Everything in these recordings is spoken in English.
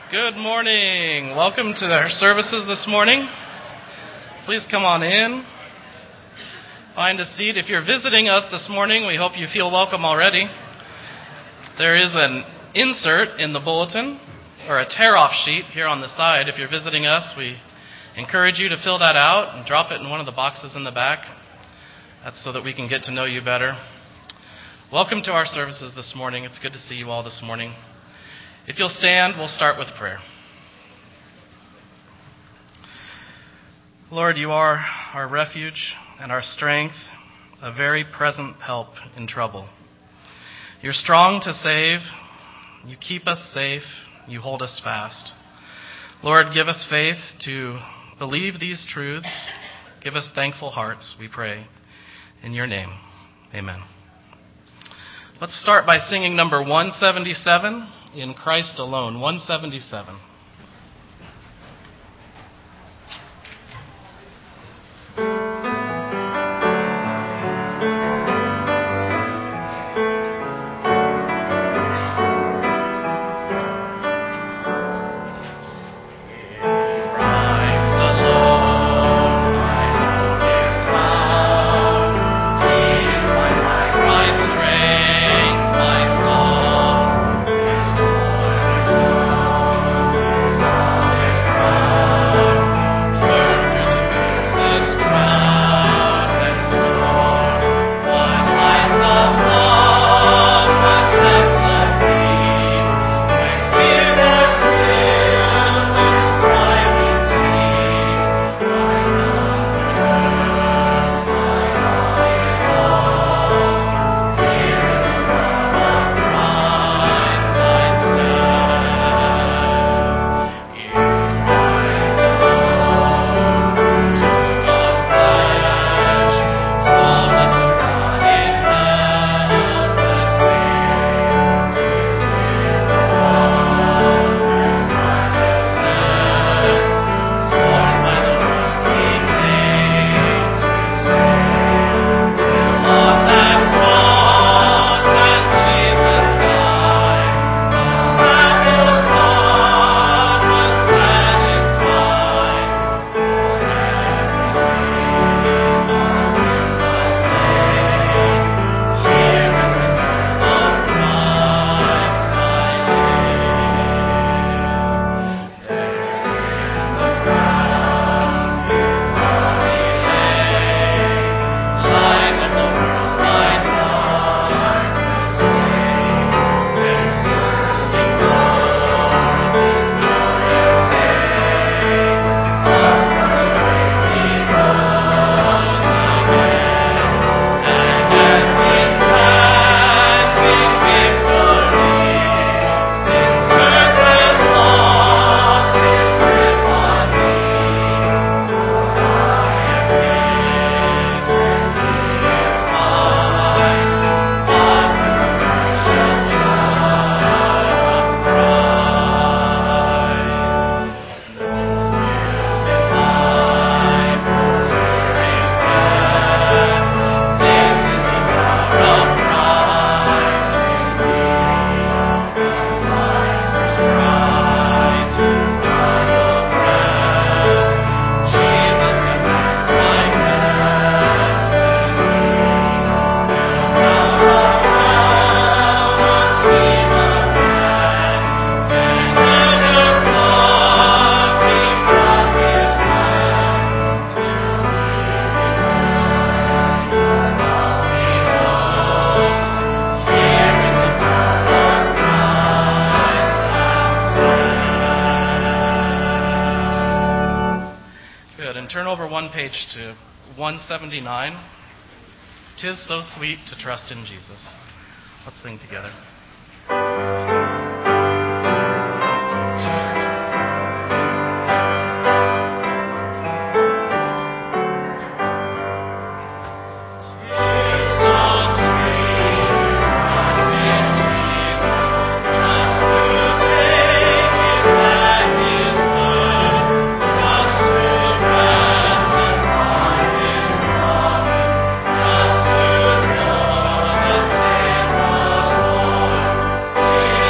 Good morning. Welcome to our services this morning. Please come on in. Find a seat. If you're visiting us this morning, we hope you feel welcome already. There is an insert in the bulletin, or a tear-off sheet here on the side. If you're visiting us, we encourage you to fill that out and drop it in one of the boxes in the back. That's so that we can get to know you better. Welcome to our services this morning. It's good to see you all this morning. If you'll stand, we'll start with prayer. Lord, you are our refuge and our strength, a very present help in trouble. You're strong to save. You keep us safe. You hold us fast. Lord, give us faith to believe these truths. Give us thankful hearts, we pray. In your name, amen. Let's start by singing number 177, In Christ Alone, 177. Turn over one page to 179. 'Tis so sweet to trust in Jesus. Let's sing together. Just to know the Savior, Lord.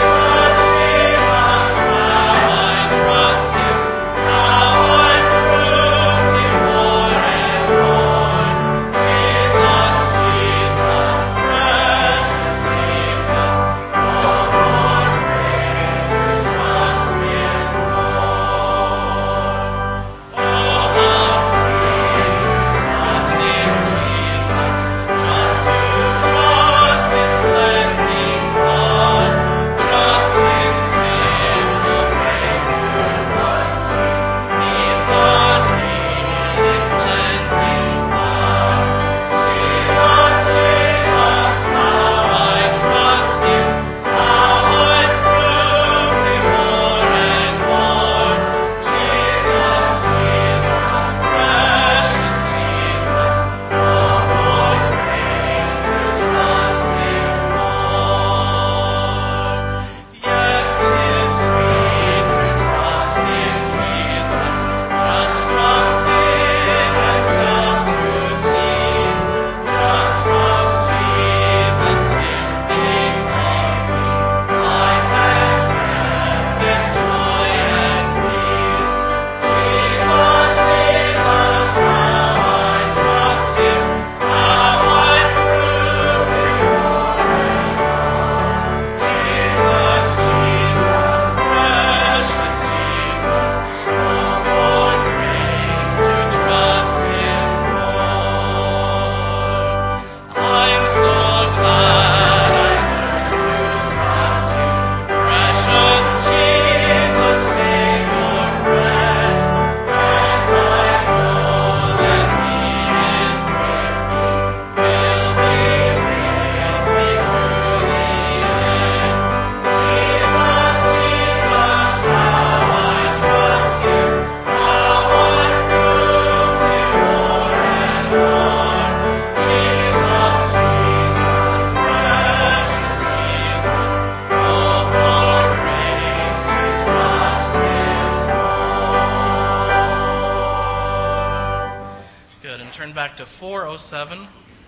407.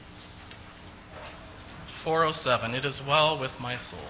407. It is well with my soul.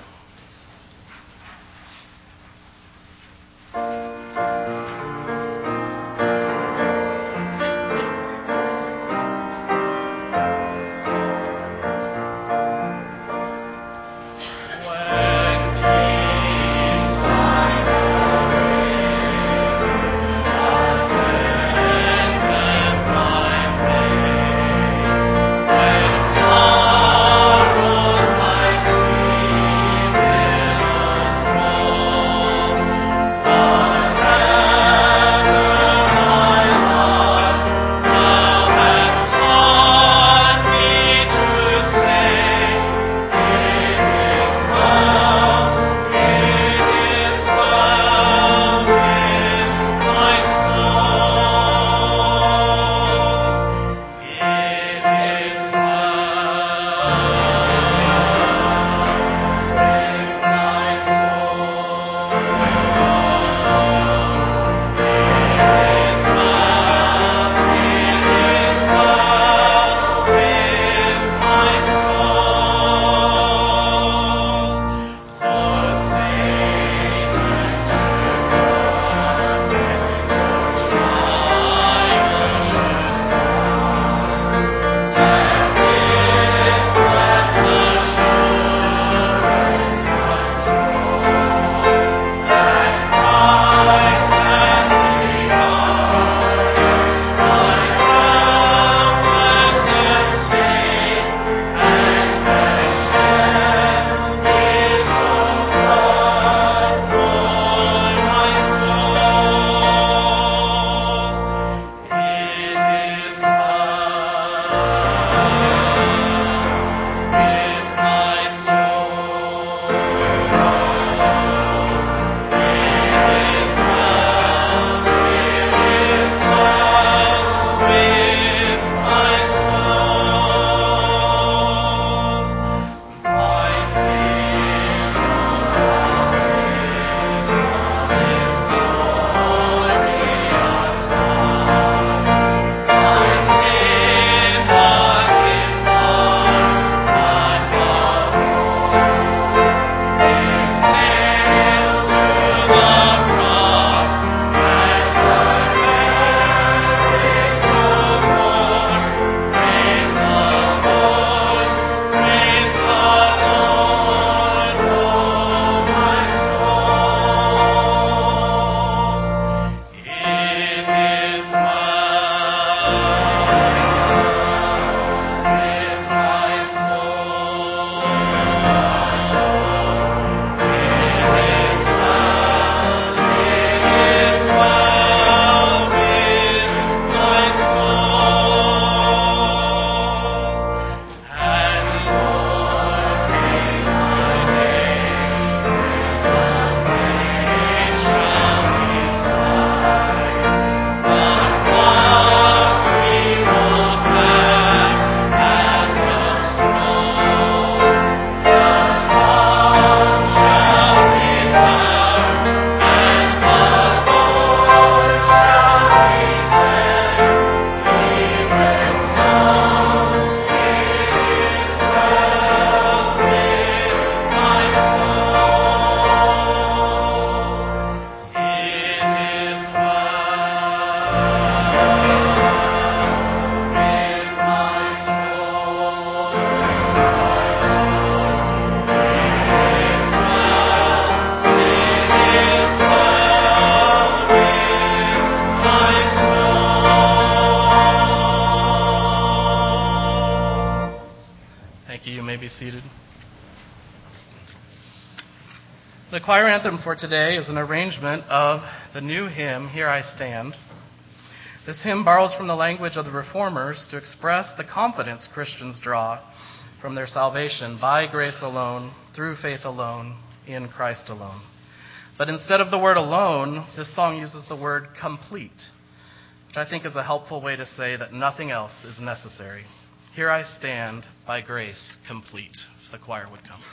Be seated. The choir anthem for today is an arrangement of the new hymn, Here I Stand. This hymn borrows from the language of the Reformers to express the confidence Christians draw from their salvation by grace alone, through faith alone, in Christ alone. But instead of the word alone, this song uses the word complete, which I think is a helpful way to say that nothing else is necessary. Here I stand, by grace complete. If the choir would come.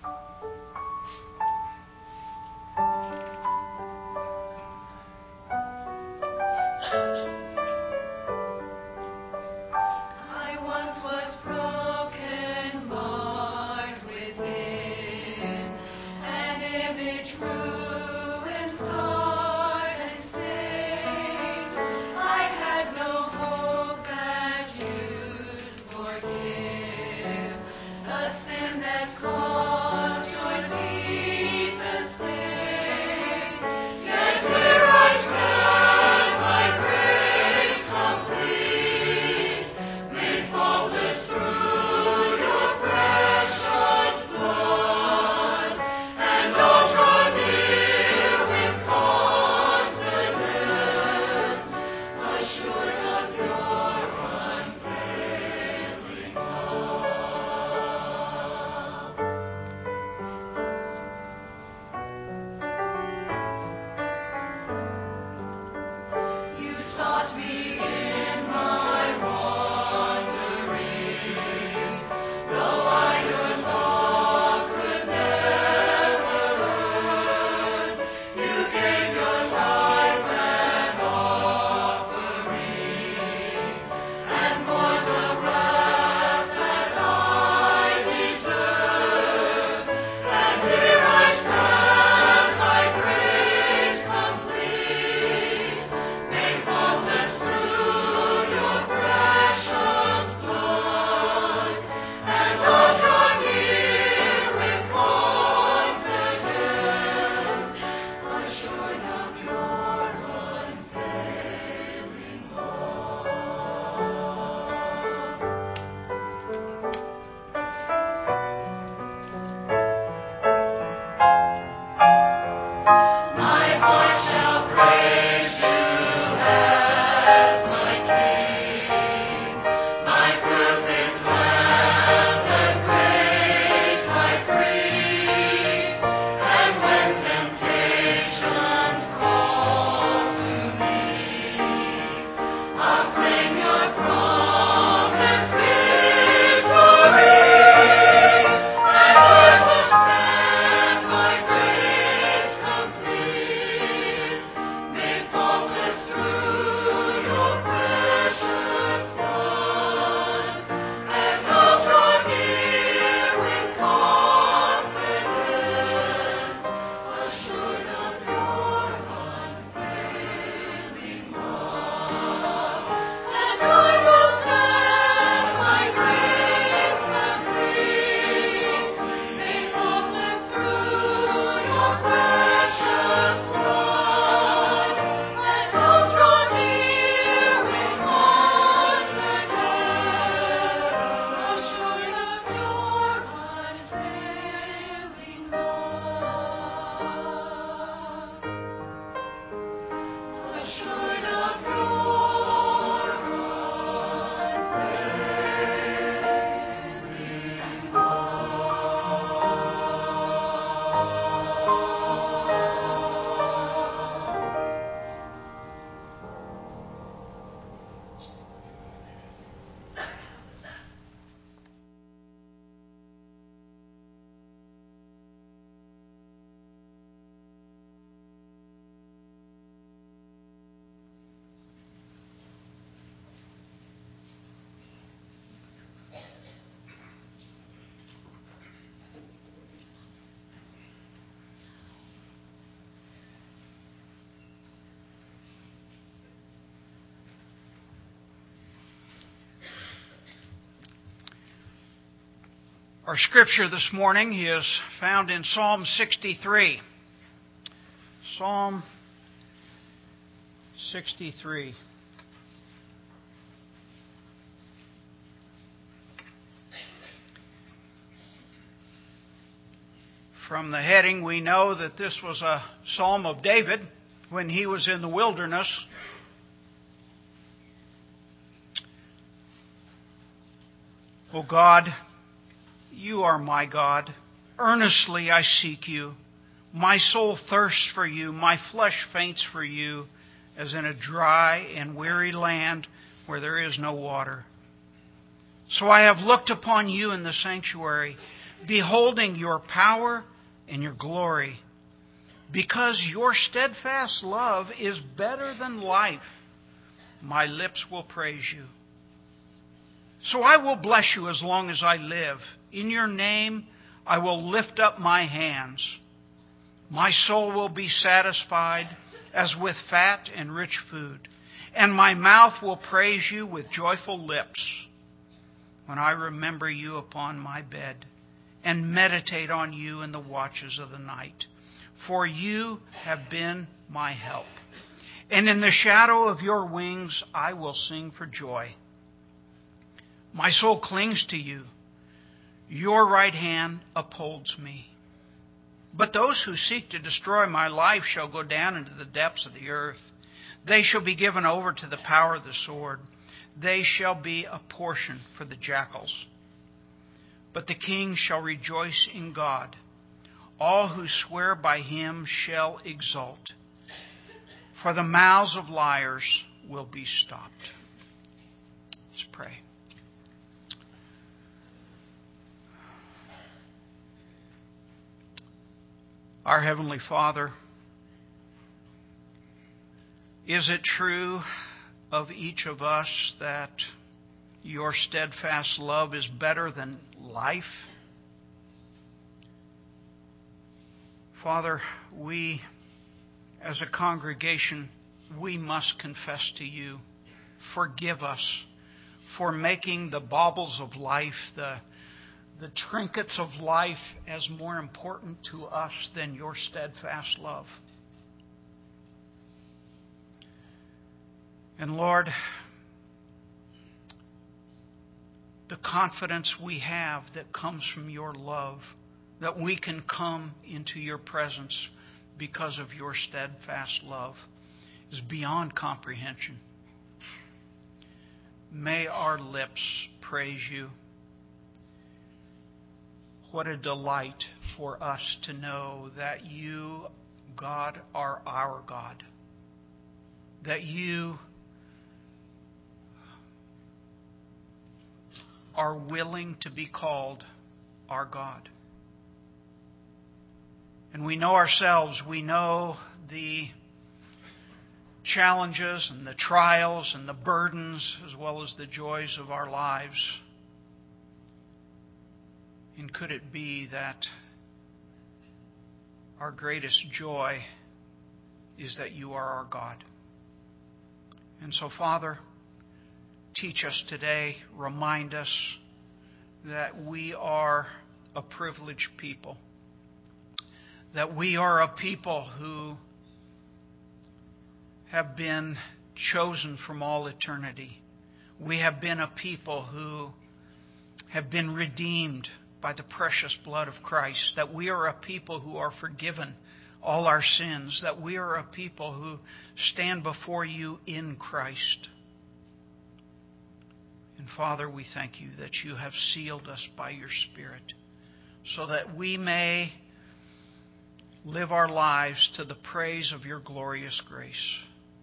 Our scripture this morning is found in Psalm 63. Psalm 63. From the heading, we know that this was a psalm of David when he was in the wilderness. O God, you are my God. Earnestly I seek you. My soul thirsts for you. My flesh faints for you, as in a dry and weary land where there is no water. So I have looked upon you in the sanctuary, beholding your power and your glory. Because your steadfast love is better than life, my lips will praise you. So I will bless you as long as I live. In your name I will lift up my hands. My soul will be satisfied as with fat and rich food, and my mouth will praise you with joyful lips when I remember you upon my bed and meditate on you in the watches of the night. For you have been my help, and in the shadow of your wings I will sing for joy. My soul clings to you. Your right hand upholds me. But those who seek to destroy my life shall go down into the depths of the earth. They shall be given over to the power of the sword. They shall be a portion for the jackals. But the king shall rejoice in God. All who swear by him shall exult. For the mouths of liars will be stopped. Let's pray. Our Heavenly Father, is it true of each of us that your steadfast love is better than life? Father, we as a congregation, we must confess to you, forgive us for making the baubles of life, the trinkets of life as more important to us than your steadfast love. And Lord, the confidence we have that comes from your love, that we can come into your presence because of your steadfast love, is beyond comprehension. May our lips praise you. What a delight for us to know that you, God, are our God. That you are willing to be called our God. And we know ourselves, we know the challenges and the trials and the burdens as well as the joys of our lives. And could it be that our greatest joy is that you are our God? And so, Father, teach us today, remind us that we are a privileged people, that we are a people who have been chosen from all eternity. We have been a people who have been redeemed by the precious blood of Christ, that we are a people who are forgiven all our sins, that we are a people who stand before you in Christ. And Father, we thank you that you have sealed us by your Spirit so that we may live our lives to the praise of your glorious grace.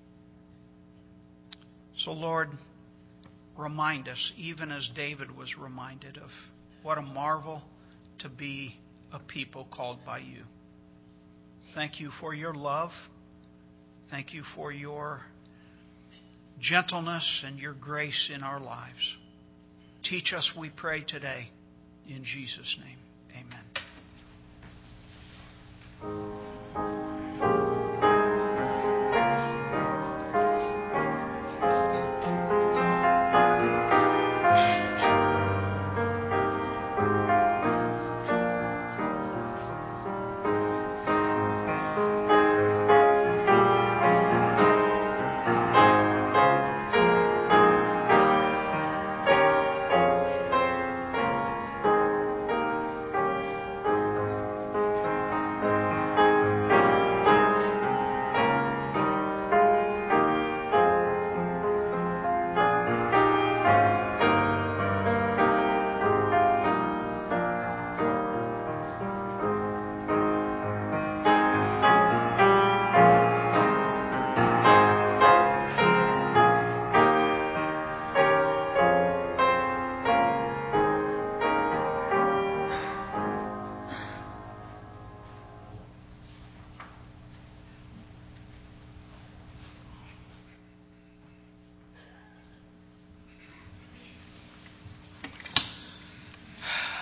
So, Lord, remind us, even as David was reminded of, what a marvel to be a people called by you. Thank you for your love. Thank you for your gentleness and your grace in our lives. Teach us, we pray today. In Jesus' name, amen.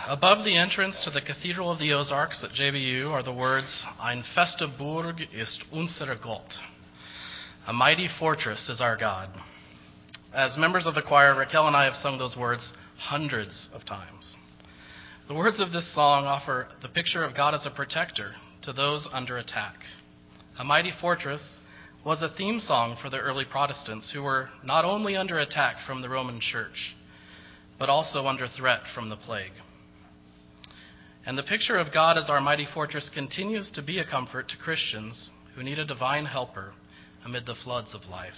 Above the entrance to the Cathedral of the Ozarks at JBU are the words, Ein feste Burg ist unser Gott. A mighty fortress is our God. As members of the choir, Raquel and I have sung those words hundreds of times. The words of this song offer the picture of God as a protector to those under attack. A mighty fortress was a theme song for the early Protestants who were not only under attack from the Roman Church, but also under threat from the plague. And the picture of God as our mighty fortress continues to be a comfort to Christians who need a divine helper amid the floods of life.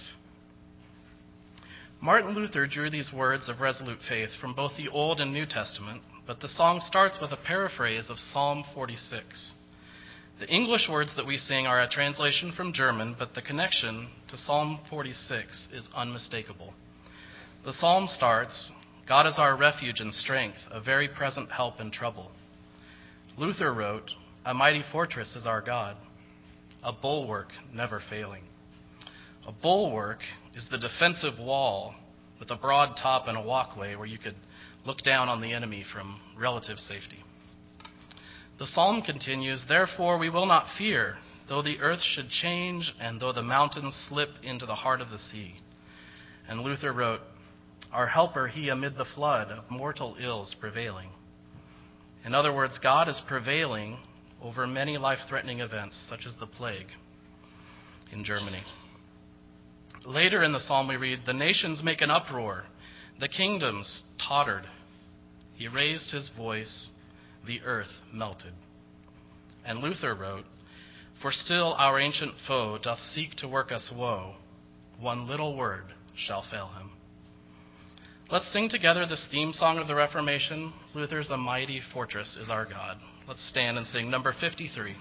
Martin Luther drew these words of resolute faith from both the Old and New Testament, but the song starts with a paraphrase of Psalm 46. The English words that we sing are a translation from German, but the connection to Psalm 46 is unmistakable. The psalm starts, God is our refuge and strength, a very present help in trouble. Luther wrote, a mighty fortress is our God, a bulwark never failing. A bulwark is the defensive wall with a broad top and a walkway where you could look down on the enemy from relative safety. The psalm continues, therefore we will not fear, though the earth should change and though the mountains slip into the heart of the sea. And Luther wrote, our helper he amid the flood of mortal ills prevailing. In other words, God is prevailing over many life-threatening events, such as the plague in Germany. Later in the psalm we read, the nations make an uproar, the kingdoms tottered. He raised his voice, the earth melted. And Luther wrote, for still our ancient foe doth seek to work us woe, one little word shall fail him. Let's sing together this theme song of the Reformation, Luther's A Mighty Fortress is Our God. Let's stand and sing number 53.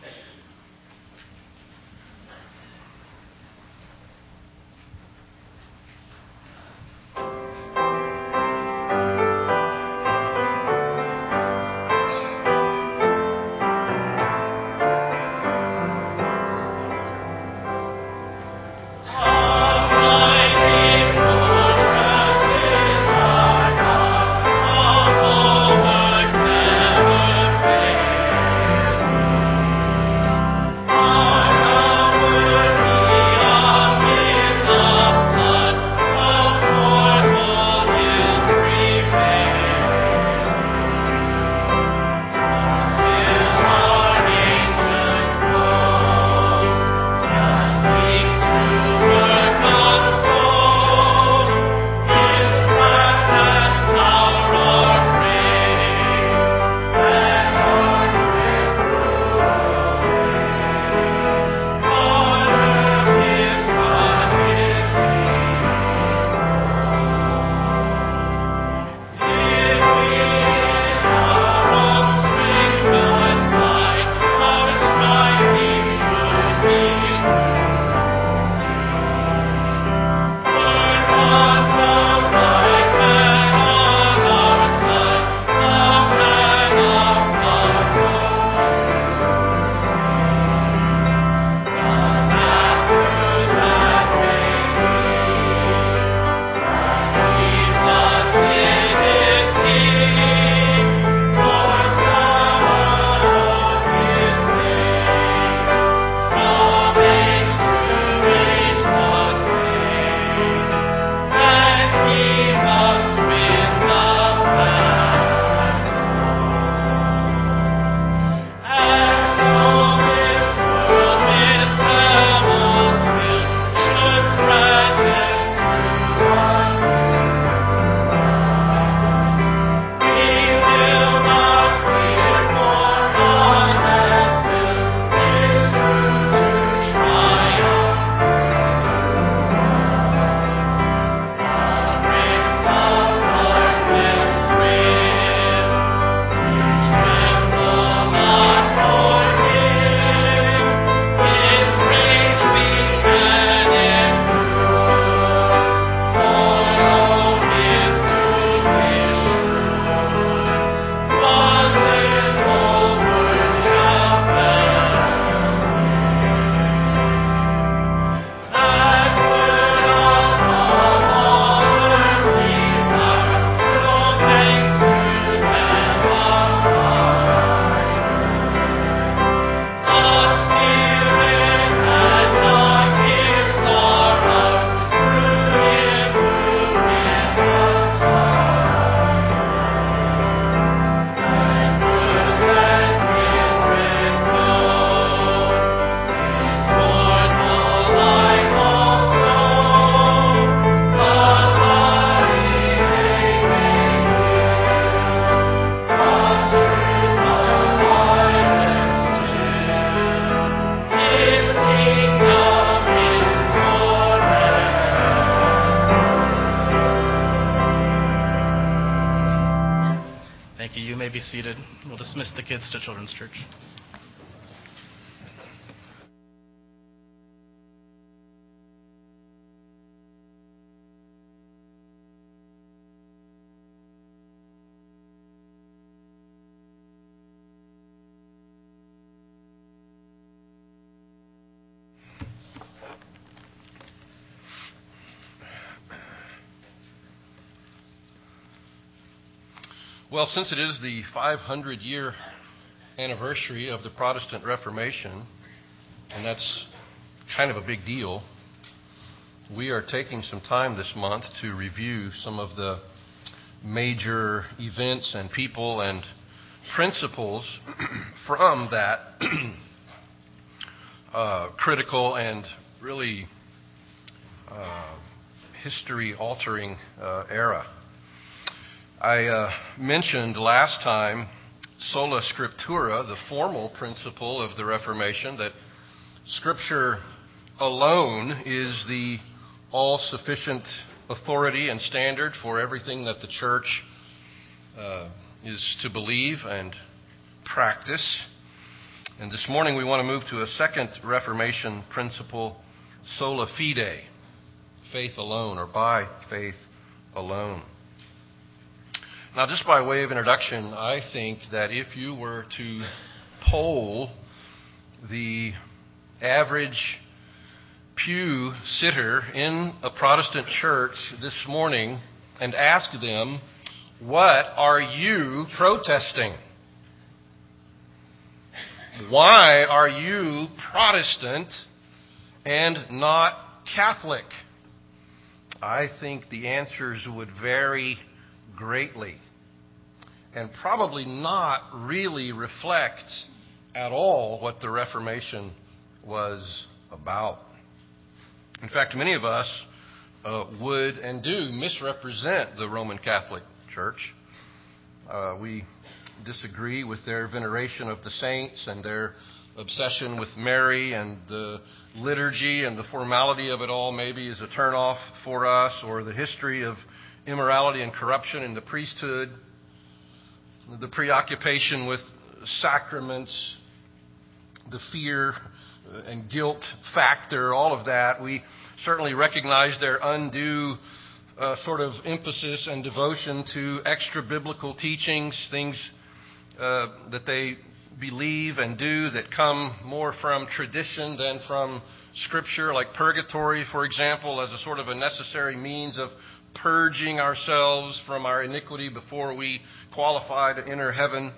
may be seated. We'll dismiss the kids to Children's Church. Well, since it is the 500-year anniversary of the Protestant Reformation, and that's kind of a big deal, we are taking some time this month to review some of the major events and people and principles from that critical and really history-altering era. I mentioned last time sola scriptura, the formal principle of the Reformation, that Scripture alone is the all-sufficient authority and standard for everything that the church is to believe and practice. And this morning we want to move to a second Reformation principle, sola fide, faith alone, or by faith alone. Now, just by way of introduction, I think that if you were to poll the average pew sitter in a Protestant church this morning and ask them, what are you protesting? Why are you Protestant and not Catholic? I think the answers would vary greatly and probably not really reflect at all what the Reformation was about. In fact, many of us would and do misrepresent the Roman Catholic Church. We disagree with their veneration of the saints and their obsession with Mary, and the liturgy and the formality of it all maybe is a turnoff for us, or the history of immorality and corruption in the priesthood, the preoccupation with sacraments, the fear and guilt factor, all of that. We certainly recognize their undue sort of emphasis and devotion to extra-biblical teachings, things that they believe and do that come more from tradition than from Scripture, like purgatory, for example, as a sort of a necessary means of purging ourselves from our iniquity before we qualify to enter heaven.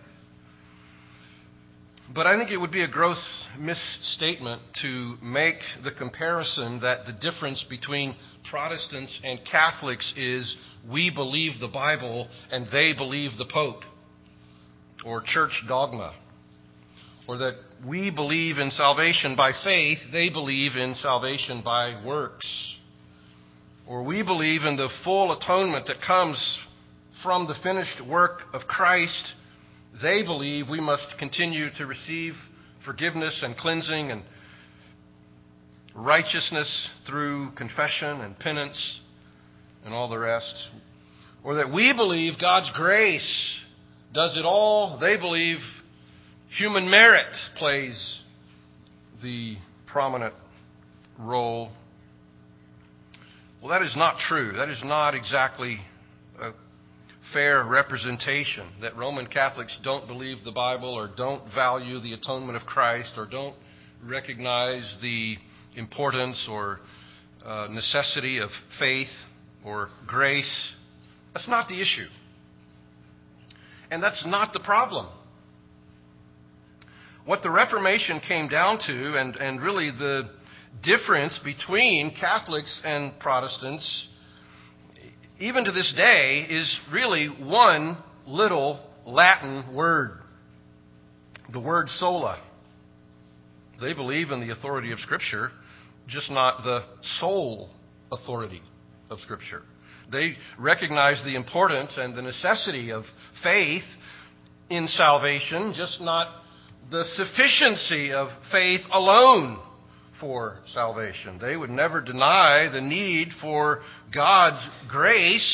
But I think it would be a gross misstatement to make the comparison that the difference between Protestants and Catholics is we believe the Bible and they believe the Pope, or church dogma, or that we believe in salvation by faith, they believe in salvation by works. Or we believe in the full atonement that comes from the finished work of Christ. They believe we must continue to receive forgiveness and cleansing and righteousness through confession and penance and all the rest. Or that we believe God's grace does it all. They believe human merit plays the prominent role. Well, that is not true. That is not exactly a fair representation, that Roman Catholics don't believe the Bible or don't value the atonement of Christ or don't recognize the importance or necessity of faith or grace. That's not the issue. And that's not the problem. What the Reformation came down to, and really the difference between Catholics and Protestants, even to this day, is really one little Latin word, the word sola. They believe in the authority of Scripture, just not the sole authority of Scripture. They recognize the importance and the necessity of faith in salvation, just not the sufficiency of faith alone for salvation. They would never deny the need for God's grace,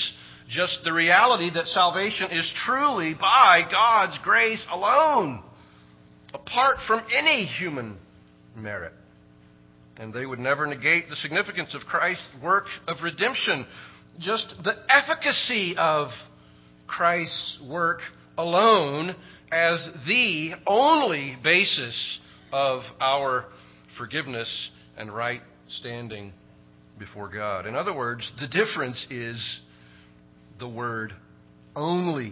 just the reality that salvation is truly by God's grace alone, apart from any human merit. And they would never negate the significance of Christ's work of redemption, just the efficacy of Christ's work alone as the only basis of our forgiveness and right standing before God. In other words, the difference is the word only.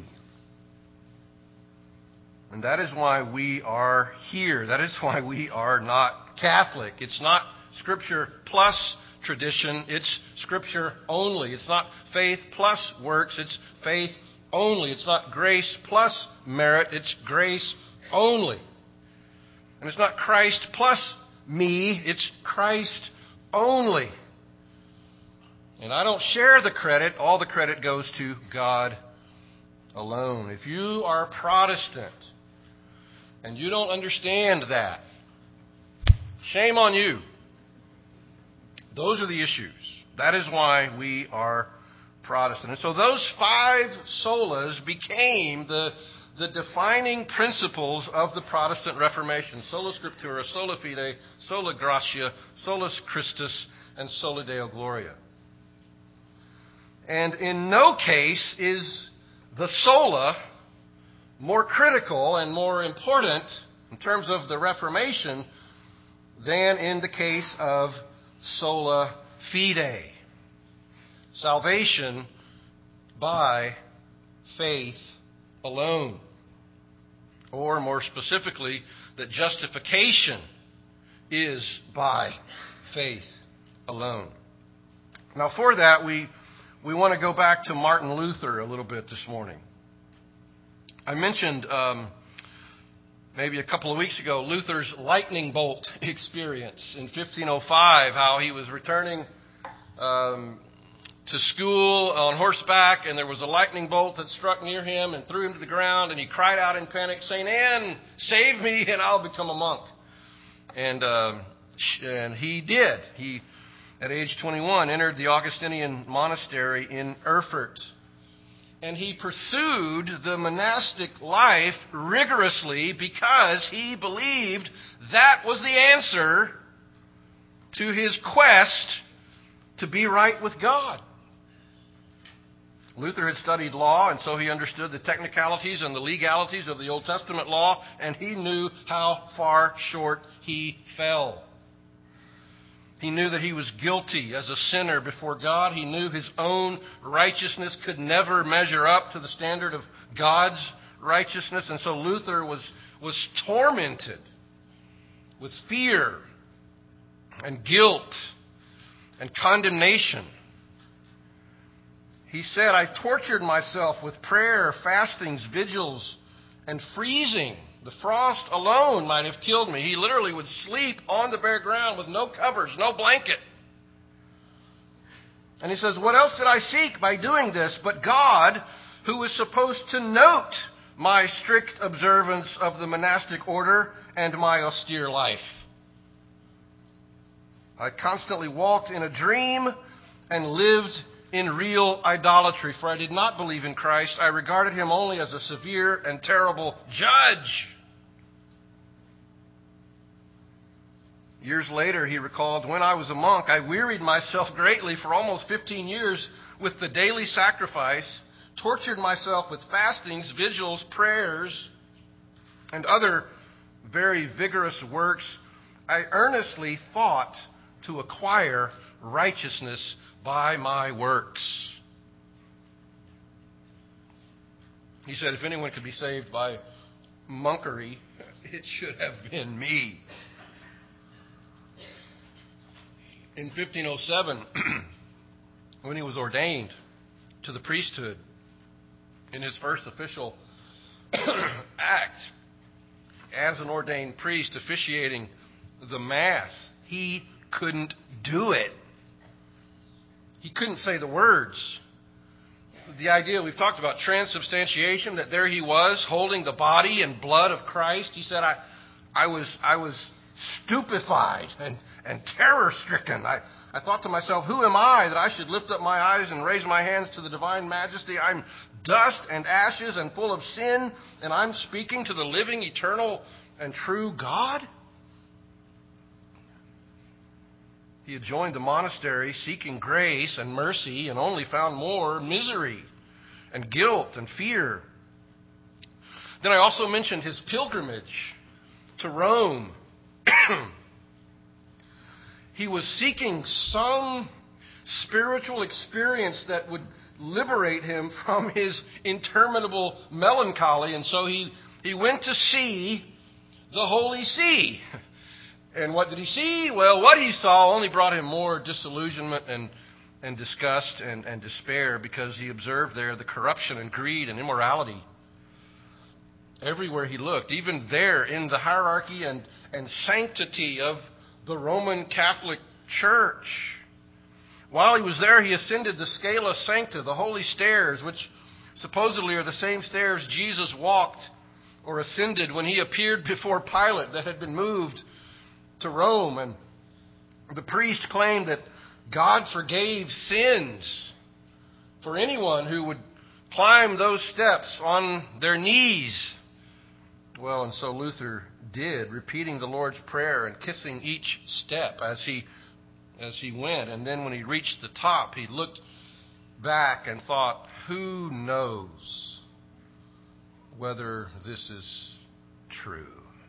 And that is why we are here. That is why we are not Catholic. It's not Scripture plus tradition. It's Scripture only. It's not faith plus works. It's faith only. It's not grace plus merit. It's grace only. And it's not Christ plus me. It's Christ only. And I don't share the credit. All the credit goes to God alone. If you are Protestant and you don't understand that, shame on you. Those are the issues. That is why we are Protestant. And so those 5 solas became the defining principles of the Protestant Reformation. Sola Scriptura, sola fide, sola gratia, solus Christus, and sola Deo Gloria. And in no case is the sola more critical and more important in terms of the Reformation than in the case of sola fide. Salvation by faith alone. Or more specifically, that justification is by faith alone. Now for that, we want to go back to Martin Luther a little bit this morning. I mentioned maybe a couple of weeks ago Luther's lightning bolt experience in 1505, how he was returning to school on horseback, and there was a lightning bolt that struck near him and threw him to the ground, and he cried out in panic, saying, "Anne, save me, and I'll become a monk." And he did. He, at age 21, entered the Augustinian monastery in Erfurt. And he pursued the monastic life rigorously because he believed that was the answer to his quest to be right with God. Luther had studied law, and so he understood the technicalities and the legalities of the Old Testament law, and he knew how far short he fell. He knew that he was guilty as a sinner before God. He knew his own righteousness could never measure up to the standard of God's righteousness. And so Luther was tormented with fear and guilt and condemnation. He said, "I tortured myself with prayer, fastings, vigils, and freezing. The frost alone might have killed me." He literally would sleep on the bare ground with no covers, no blanket. And he says, "What else did I seek by doing this but God, who is supposed to note my strict observance of the monastic order and my austere life? I constantly walked in a dream and lived in real idolatry, for I did not believe in Christ. I regarded him only as a severe and terrible judge." Years later, he recalled, "When I was a monk, I wearied myself greatly for almost 15 years with the daily sacrifice, tortured myself with fastings, vigils, prayers, and other very vigorous works. I earnestly thought to acquire righteousness by my works." He said, if anyone could be saved by monkery, it should have been me. In 1507, when he was ordained to the priesthood, in his first official act as an ordained priest officiating the Mass, he couldn't do it. He couldn't say the words. The idea we've talked about, transubstantiation, that there he was holding the body and blood of Christ. He said, I was stupefied and terror-stricken. I thought to myself, who am I that I should lift up my eyes and raise my hands to the divine majesty? I'm dust and ashes and full of sin, and I'm speaking to the living, eternal, and true God? He had joined the monastery seeking grace and mercy and only found more misery and guilt and fear. Then I also mentioned his pilgrimage to Rome. He was seeking some spiritual experience that would liberate him from his interminable melancholy, and so he went to see the Holy See. And what did he see? Well, what he saw only brought him more disillusionment and disgust and despair, because he observed there the corruption and greed and immorality everywhere he looked, even there in the hierarchy and sanctity of the Roman Catholic Church. While he was there, he ascended the Scala Sancta, the holy stairs, which supposedly are the same stairs Jesus walked or ascended when he appeared before Pilate, that had been moved to Rome. And the priest claimed that God forgave sins for anyone who would climb those steps on their knees. Well, and so Luther did, repeating the Lord's Prayer and kissing each step as he went. And then when he reached the top, he looked back and thought, who knows whether this is true?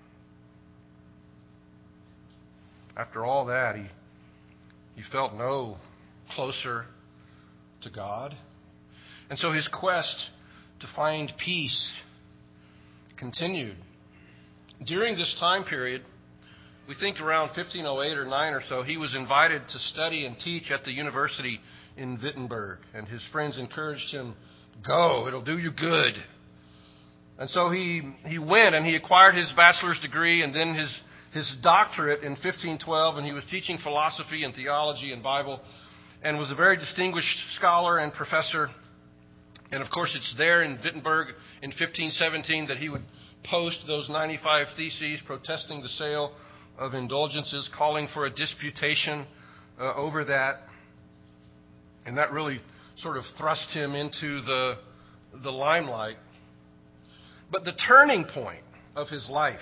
After all that, he felt no closer to God. And so his quest to find peace continued. During this time period, we think around 1508 or 9 or so, he was invited to study and teach at the university in Wittenberg. And his friends encouraged him, go, it'll do you good. And so he went, and he acquired his bachelor's degree and then his doctorate in 1512, and he was teaching philosophy and theology and Bible, and was a very distinguished scholar and professor. And of course, it's there in Wittenberg in 1517 that he would post those 95 theses protesting the sale of indulgences, calling for a disputation over that. And that really sort of thrust him into the limelight. But the turning point of his life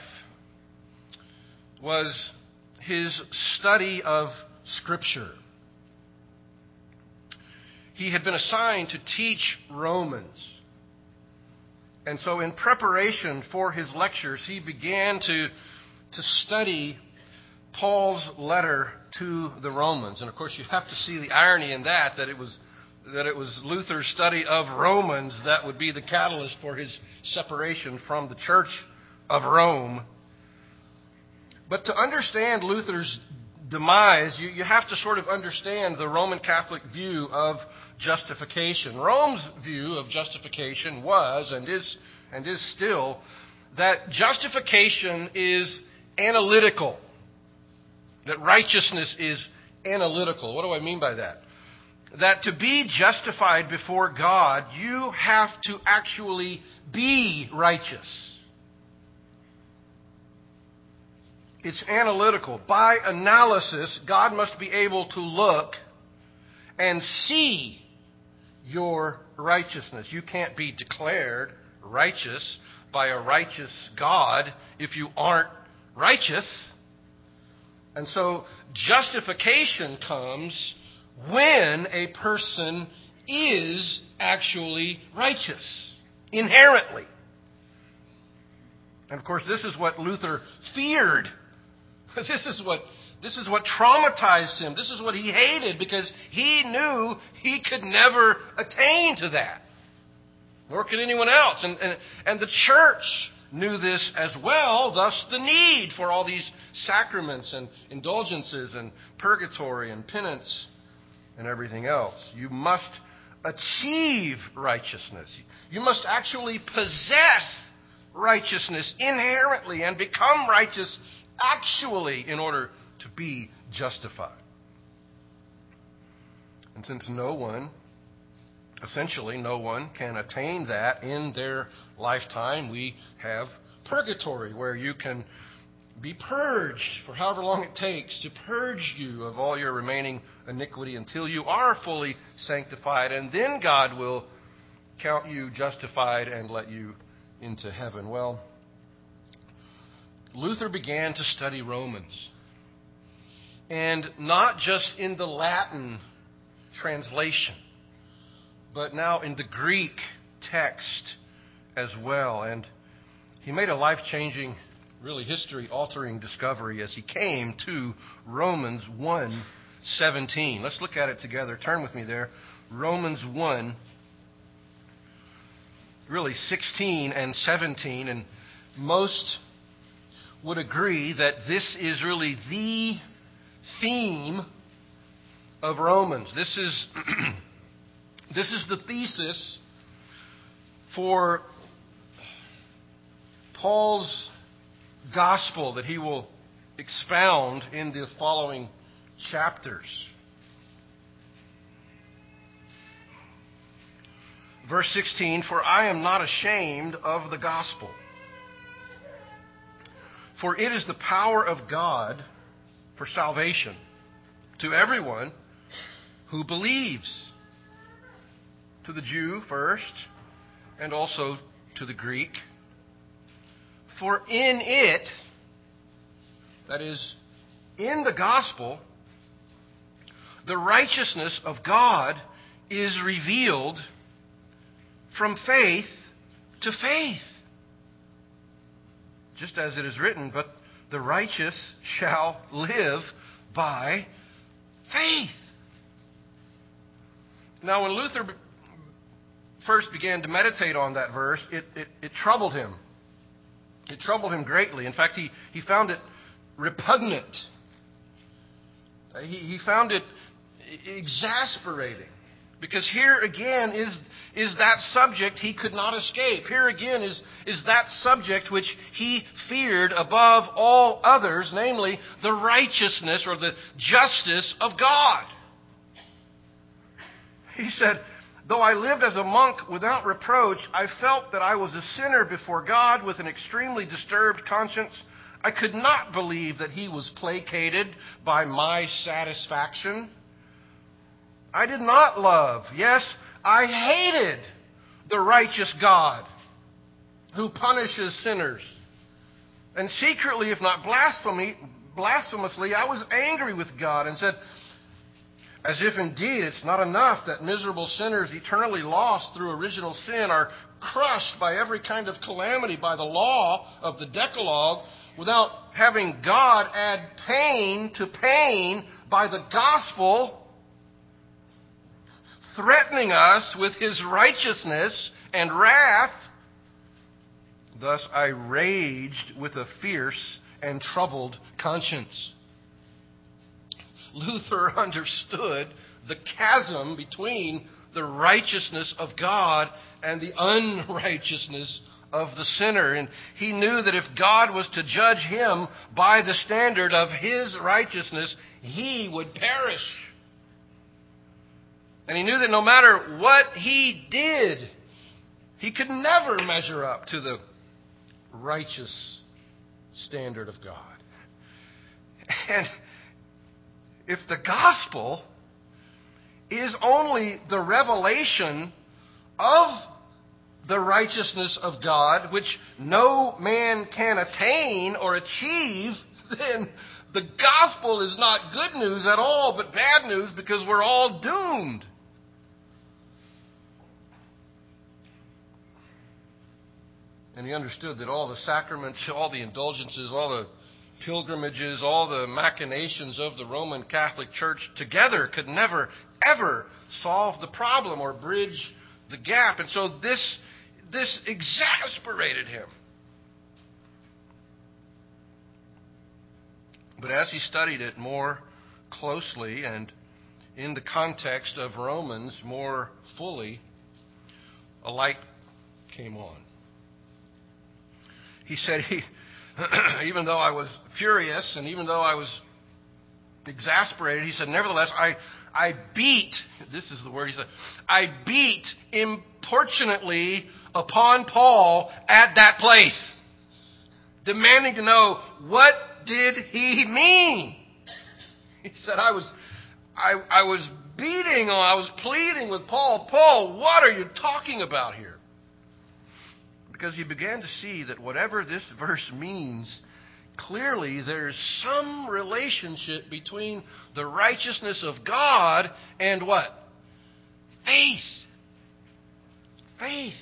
was his study of Scripture. He had been assigned to teach Romans. And so in preparation for his lectures, he began to study Paul's letter to the Romans. And of course, you have to see the irony in that it was Luther's study of Romans that would be the catalyst for his separation from the Church of Rome. But to understand Luther's demise, you have to sort of understand the Roman Catholic view of justification. Rome's view of justification was and is still that justification is analytical, that righteousness is analytical. What do I mean by that? That to be justified before God, you have to actually be righteous. It's analytical. By analysis, God must be able to look and see your righteousness. You can't be declared righteous by a righteous God if you aren't righteous. And so justification comes when a person is actually righteous, inherently. And of course, this is what Luther feared. This is what traumatized him. This is what he hated, because he knew he could never attain to that. Nor could anyone else. And the church knew this as well, thus the need for all these sacraments and indulgences and purgatory and penance and everything else. You must achieve righteousness. You must actually possess righteousness inherently and become righteous actually in order to be justified. And since essentially no one can attain that in their lifetime, we have purgatory, where you can be purged for however long it takes to purge you of all your remaining iniquity until you are fully sanctified, and then God will count you justified and let you into heaven. Well, Luther began to study Romans, and not just in the Latin translation, but now in the Greek text as well. And he made a life-changing, really history-altering discovery as he came to Romans 1:17. Let's look at it together. Turn with me there. Romans 1, really 16 and 17. And most would agree that this is really the theme of Romans. This is this is the thesis for Paul's gospel that he will expound in the following chapters. Verse 16, "For I am not ashamed of the gospel, for it is the power of God for salvation to everyone who believes, to the Jew first, and also to the Greek. For in it," that is, in the gospel, "the righteousness of God is revealed from faith to faith. Just as it is written, but the righteous shall live by faith." Now, when Luther first began to meditate on that verse, it troubled him. It troubled him greatly. In fact, he found it repugnant. He found it exasperating. Because here again is that subject he could not escape. Here again is that subject which he feared above all others, namely the righteousness or the justice of God. He said, "Though I lived as a monk without reproach, I felt that I was a sinner before God with an extremely disturbed conscience. I could not believe that he was placated by my satisfaction. I did not love, yes, I hated the righteous God who punishes sinners. And secretly, if not blasphemously, I was angry with God and said, as if indeed it's not enough that miserable sinners eternally lost through original sin are crushed by every kind of calamity by the law of the Decalogue, without having God add pain to pain by the gospel, threatening us with his righteousness and wrath. Thus I raged with a fierce and troubled conscience." Luther understood the chasm between the righteousness of God and the unrighteousness of the sinner. And he knew that if God was to judge him by the standard of his righteousness, he would perish. And he knew that no matter what he did, he could never measure up to the righteous standard of God. And if the gospel is only the revelation of the righteousness of God, which no man can attain or achieve, then the gospel is not good news at all, but bad news, because we're all doomed. And he understood that all the sacraments, all the indulgences, all the pilgrimages, all the machinations of the Roman Catholic Church together could never, ever solve the problem or bridge the gap. And so this exasperated him. But as he studied it more closely and in the context of Romans more fully, a light came on. He said, even though I was furious and even though I was exasperated, he said, nevertheless, I beat, this is the word he said, I beat importunately upon Paul at that place, demanding to know what did he mean? He said, I was pleading with Paul. Paul, what are you talking about here? Because he began to see that whatever this verse means, clearly there's some relationship between the righteousness of God and what? Faith. Faith.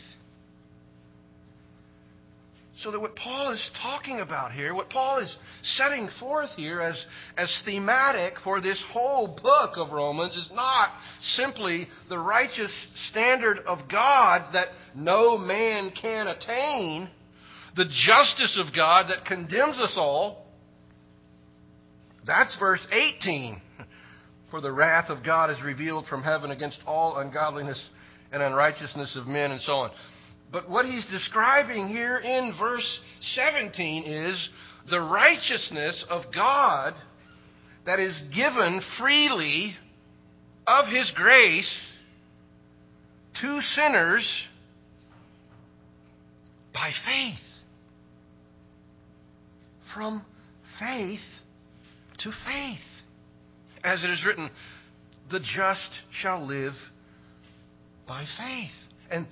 So that what Paul is talking about here, what Paul is setting forth here as thematic for this whole book of Romans is not simply the righteous standard of God that no man can attain, the justice of God that condemns us all. That's verse 18. For the wrath of God is revealed from heaven against all ungodliness and unrighteousness of men, and so on. But what he's describing here in verse 17 is the righteousness of God that is given freely of His grace to sinners by faith. From faith to faith. As it is written, the just shall live by faith. And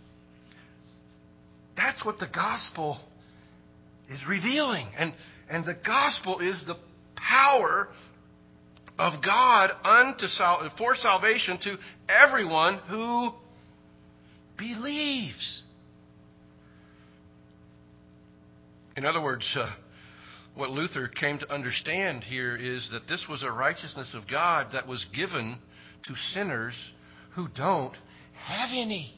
that's what the gospel is revealing. And the gospel is the power of God for salvation to everyone who believes. In other words, what Luther came to understand here is that this was a righteousness of God that was given to sinners who don't have any,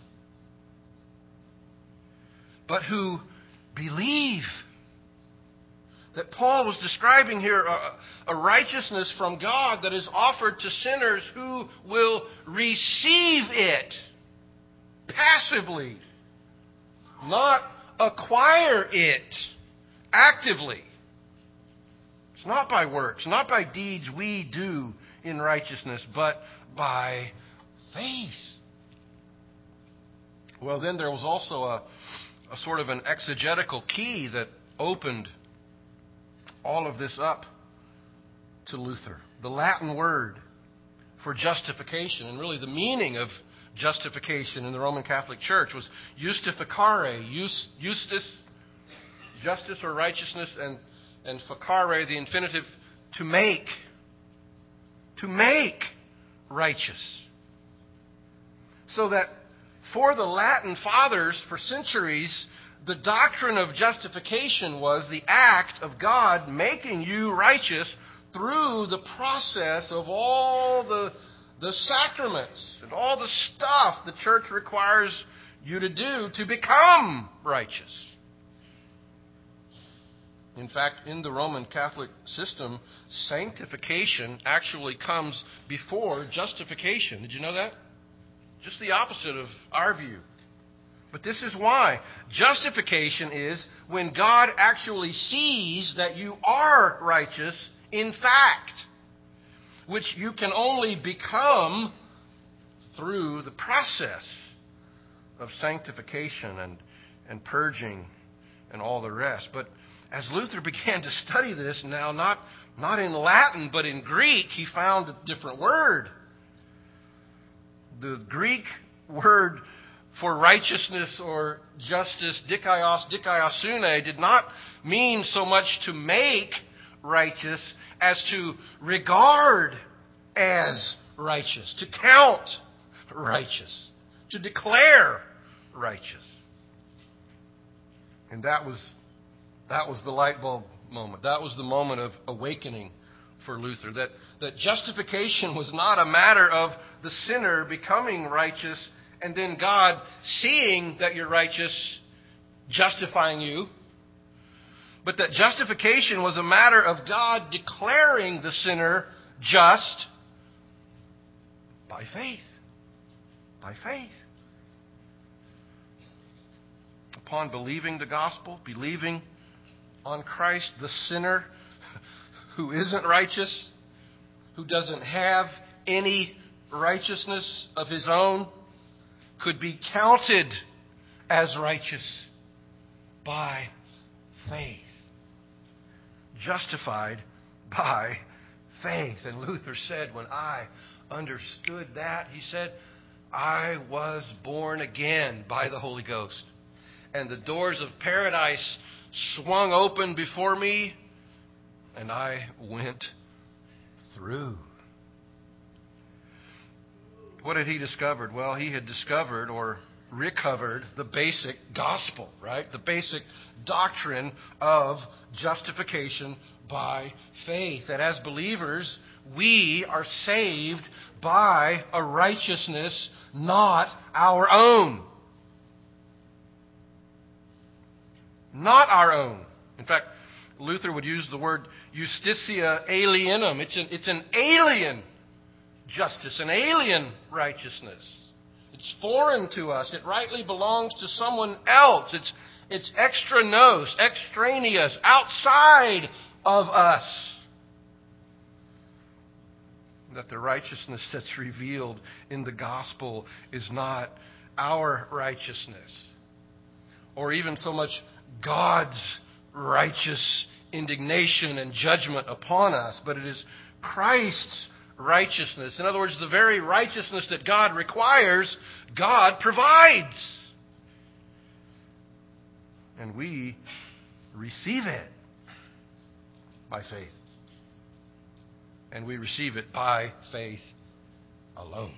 but who believe. That Paul was describing here a righteousness from God that is offered to sinners who will receive it passively, not acquire it actively. It's not by works, not by deeds we do in righteousness, but by faith. Well, then there was also a sort of an exegetical key that opened all of this up to Luther. The Latin word for justification, and really the meaning of justification in the Roman Catholic Church, was justificare, justus, justice or righteousness, and facare, the infinitive, to make righteous. So that for the Latin fathers, for centuries, the doctrine of justification was the act of God making you righteous through the process of all the sacraments and all the stuff the church requires you to do to become righteous. In fact, in the Roman Catholic system, sanctification actually comes before justification. Did you know that? Just the opposite of our view. But this is why. Justification is when God actually sees that you are righteous in fact, which you can only become through the process of sanctification and purging and all the rest. But as Luther began to study this now, not in Latin but in Greek, he found a different word. The Greek word for righteousness or justice, dikaiosune, did not mean so much to make righteous as to regard as righteous, to count righteous, to declare righteous. And that was the light bulb moment. That was the moment of awakening for Luther. That justification was not a matter of the sinner becoming righteous and then God seeing that you're righteous, justifying you. But that justification was a matter of God declaring the sinner just by faith. By faith. Upon believing the gospel, believing on Christ, the sinner who isn't righteous, who doesn't have any righteousness of his own, could be counted as righteous by faith. justified by faith. And Luther said, when I understood that, he said, I was born again by the Holy Ghost. And the doors of paradise swung open before me, and I went through. What had he discovered? Well, he had discovered or recovered the basic gospel, right? The basic doctrine of justification by faith. That as believers, we are saved by a righteousness not our own. Not our own. In fact, Luther would use the word justitia alienum. It's an alien justice, an alien righteousness. It's foreign to us. It rightly belongs to someone else. It's extra nos, extraneous, outside of us. That the righteousness that's revealed in the gospel is not our righteousness, or even so much God's righteous indignation and judgment upon us, but it is Christ's righteousness. In other words, the very righteousness that God requires, God provides. And we receive it by faith. And we receive it by faith alone.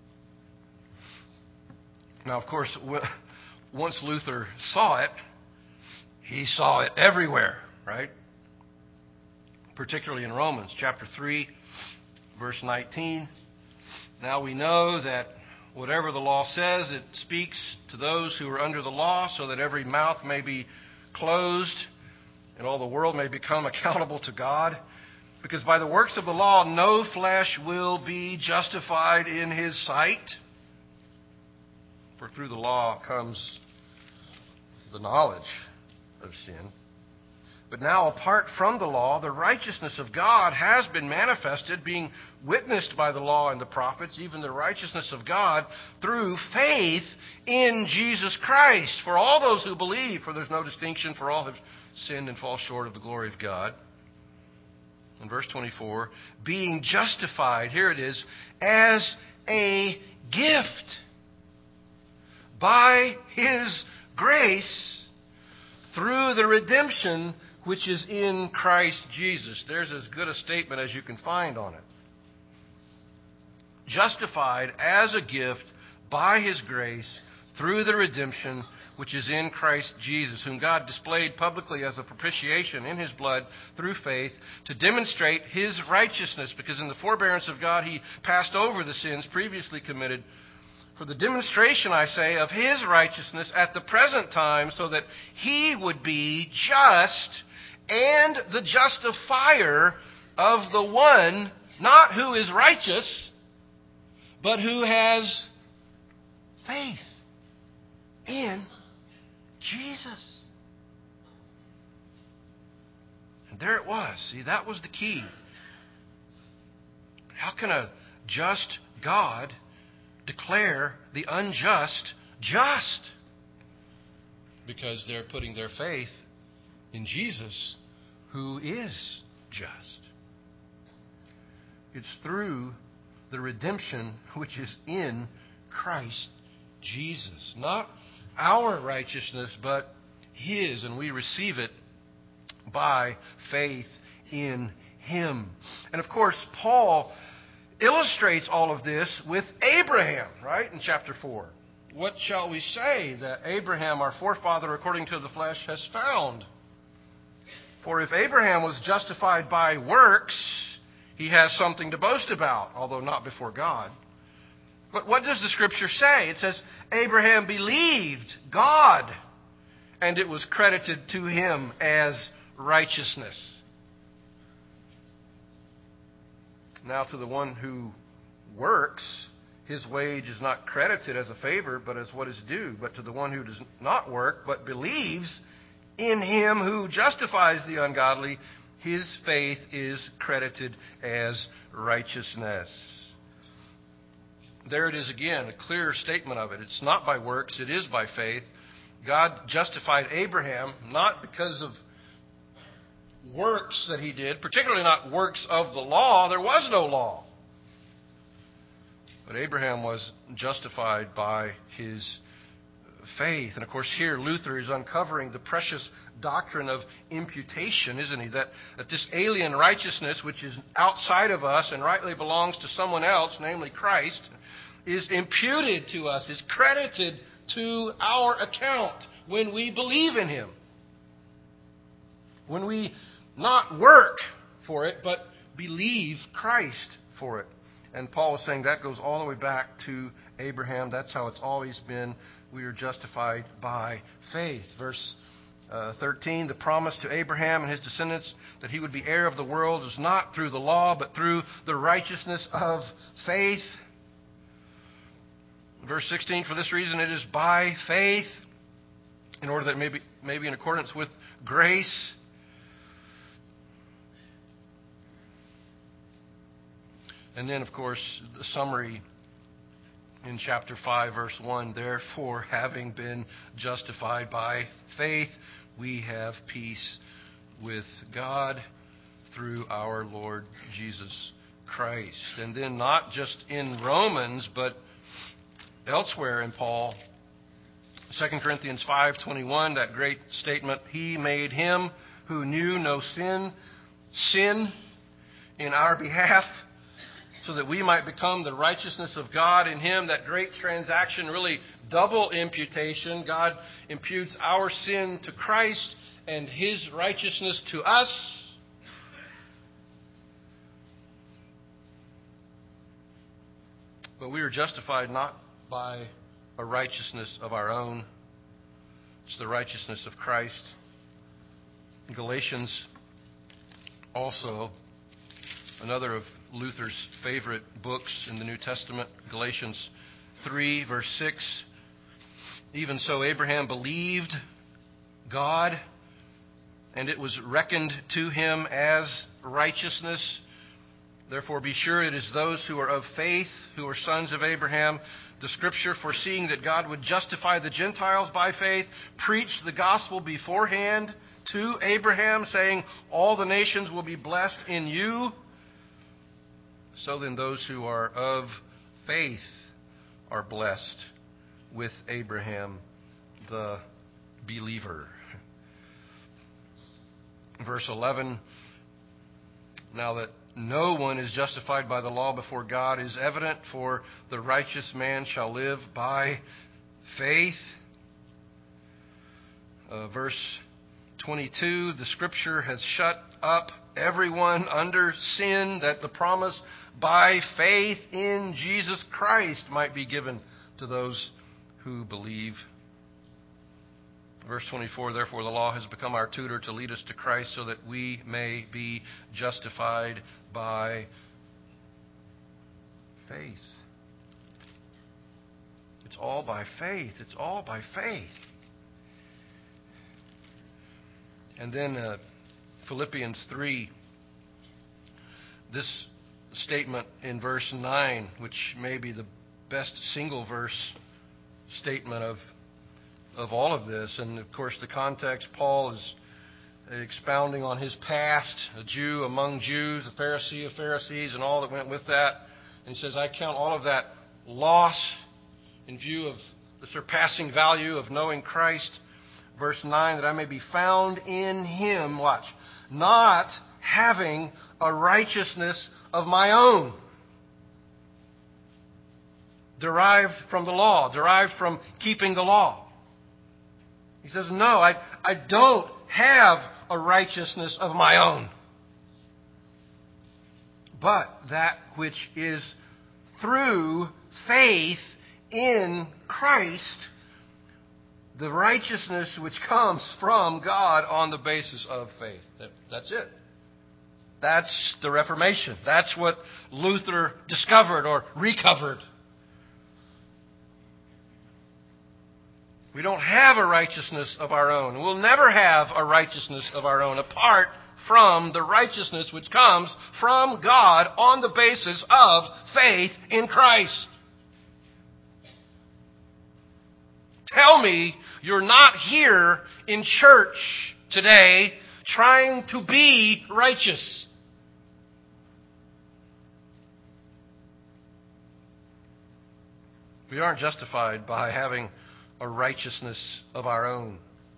Now, of course, once Luther saw it, he saw it everywhere, right? Particularly in Romans chapter 3, verse 19. Now we know that whatever the law says, it speaks to those who are under the law, so that every mouth may be closed and all the world may become accountable to God. Because by the works of the law, no flesh will be justified in his sight. For through the law comes the knowledge of sin. But now, apart from the law, the righteousness of God has been manifested, being witnessed by the law and the prophets, even the righteousness of God through faith in Jesus Christ. For all those who believe, for there's no distinction, for all have sinned and fall short of the glory of God. In verse 24, being justified, here it is, as a gift by His grace through the redemption which is in Christ Jesus. There's as good a statement as you can find on it. Justified as a gift by His grace through the redemption which is in Christ Jesus, whom God displayed publicly as a propitiation in His blood through faith to demonstrate His righteousness, because in the forbearance of God He passed over the sins previously committed, for the demonstration, I say, of His righteousness at the present time, so that He would be just and the justifier of the one, not who is righteous, but who has faith in Jesus. And there it was. See, that was the key. How can a just God declare the unjust just? Because they're putting their faith in Jesus, who is just. It's through the redemption which is in Christ Jesus. Not our righteousness, but His, and we receive it by faith in Him. And of course, Paul illustrates all of this with Abraham, right, in chapter 4. What shall we say that Abraham, our forefather according to the flesh, has found? For if Abraham was justified by works, he has something to boast about, although not before God. But what does the Scripture say? It says, Abraham believed God, and it was credited to him as righteousness. Now to the one who works, his wage is not credited as a favor, but as what is due. But to the one who does not work, but believes in Him who justifies the ungodly, his faith is credited as righteousness. There it is again, a clear statement of it. It's not by works, it is by faith. God justified Abraham not because of works that he did, particularly not works of the law. There was no law. But Abraham was justified by his faith. And of course here Luther is uncovering the precious doctrine of imputation, isn't he? That this alien righteousness which is outside of us and rightly belongs to someone else, namely Christ, is imputed to us, is credited to our account when we believe in him. When we not work for it, but believe Christ for it. And Paul was saying that goes all the way back to Abraham. That's how it's always been. We are justified by faith. Verse 13, the promise to Abraham and his descendants that he would be heir of the world was not through the law, but through the righteousness of faith. Verse 16, for this reason it is by faith, in order that it may be in accordance with grace. And then, of course, the summary in chapter 5, verse 1, therefore, having been justified by faith, we have peace with God through our Lord Jesus Christ. And then not just in Romans, but elsewhere in Paul, 2 Corinthians 5:21, that great statement, he made him who knew no sin, sin in our behalf, so that we might become the righteousness of God in him. That great transaction, really double imputation. God imputes our sin to Christ and his righteousness to us. But we are justified not by a righteousness of our own. It's the righteousness of Christ. Galatians also, another of Luther's favorite books in the New Testament, Galatians 3, verse 6. Even so, Abraham believed God, and it was reckoned to him as righteousness. Therefore, be sure it is those who are of faith, who are sons of Abraham. The Scripture, foreseeing that God would justify the Gentiles by faith, preached the gospel beforehand to Abraham, saying, all the nations will be blessed in you. So then those who are of faith are blessed with Abraham, the believer. Verse 11, now that no one is justified by the law before God is evident, for the righteous man shall live by faith. Verse 22, the Scripture has shut up everyone under sin, that the promise by faith in Jesus Christ might be given to those who believe. Verse 24, therefore the law has become our tutor to lead us to Christ, so that we may be justified by faith. It's all by faith. It's all by faith. And then Philippians 3, this statement in verse 9, which may be the best single verse statement of all of this. And of course the context, Paul is expounding on his past, a Jew among Jews, a Pharisee of Pharisees, and all that went with that. And he says, I count all of that loss in view of the surpassing value of knowing Christ. Verse 9, that I may be found in him, watch, not having a righteousness of my own, derived from the law, derived from keeping the law. He says, no, I don't have a righteousness of my own, but that which is through faith in Christ, the righteousness which comes from God on the basis of faith. That's it. That's the Reformation. That's what Luther discovered or recovered. We don't have a righteousness of our own. We'll never have a righteousness of our own apart from the righteousness which comes from God on the basis of faith in Christ. Tell me you're not here in church today trying to be righteous. We aren't justified by having a righteousness of our own.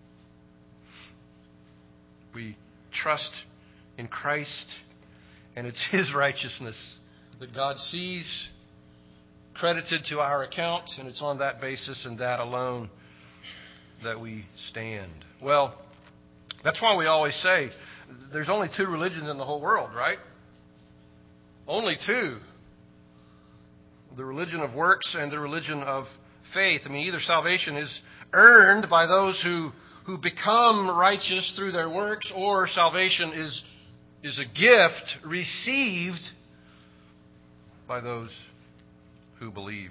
We trust in Christ, and it's His righteousness that God sees credited to our account, and it's on that basis and that alone that we stand. Well, that's why we always say there's only two religions in the whole world, right? Only two. The religion of works and the religion of faith. I mean, either salvation is earned by those who become righteous through their works, or salvation is a gift received by those who believe.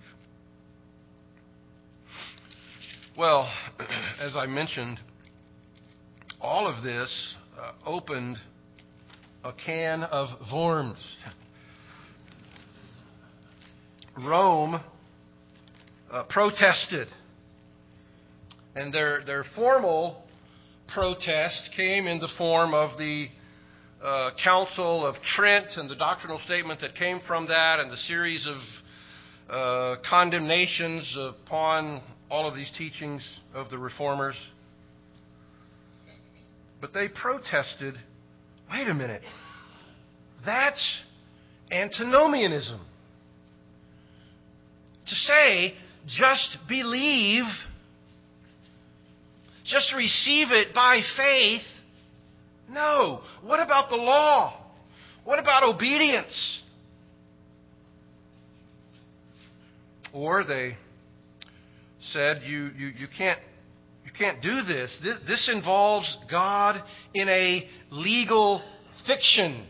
Well, as I mentioned, all of this opened a can of worms. Rome protested, and their formal protest came in the form of the Council of Trent and the doctrinal statement that came from that, and the series of condemnations upon all of these teachings of the Reformers. But they protested, wait a minute, that's antinomianism. To say, just believe, just receive it by faith. No. What about the law? What about obedience? Or they said, you can't do this. This involves God in a legal fiction.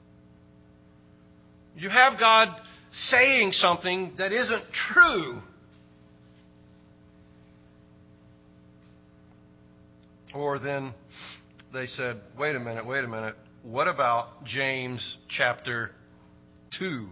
You have God saying something that isn't true. Or then they said, wait a minute. What about James chapter 2?